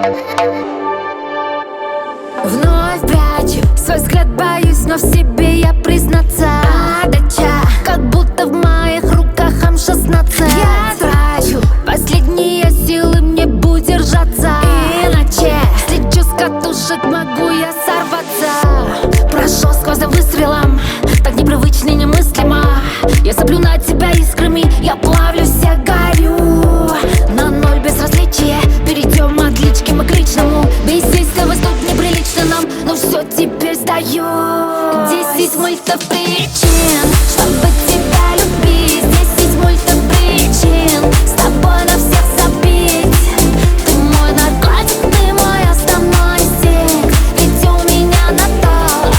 Вновь прячу свой взгляд, боюсь, но в себе я признаться. Отдача, как будто в моих руках М-16. Я трачу последние силы, мне будет держаться, иначе слечу с катушек, могу я сорваться. Прошел сквозь за выстрелом, так непривычно, немыслимо. Я соплю на тебя искрами, я плавлюсь, я горю. На ноль безразличия, перейдем от лички мы к личному. Бездействовать тут неприлично нам, но все теперь сдаю. 10 мультов причин, чтобы тебя любить. 10 мультов причин, с тобой на всех забить. Ты мой наркотик, ты мой основной стик, ведь у меня на то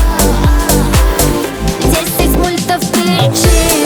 10 мультов причин.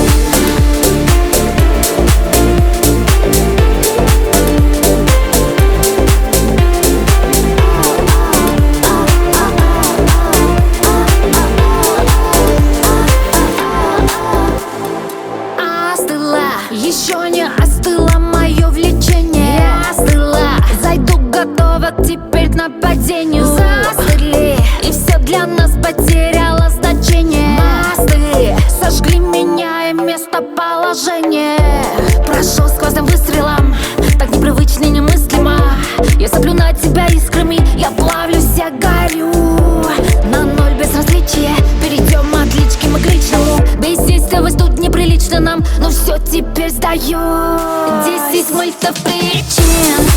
Еще не остыло мое влечение. Я остыла, зайду, готова теперь к нападению. Застыли, и все для нас потеряло значение. Мосты сожгли, меняя местоположение. Прошел сквозь за выстрелом, так непривычно, немыслимо. Я соплю на тебя искрами, я плавлюсь, я горю. На ноль безразличия, перейдем от лички мы к личному. Бездействовать тут неприлично нам, но все теперь сдаю. 10 мультов причин,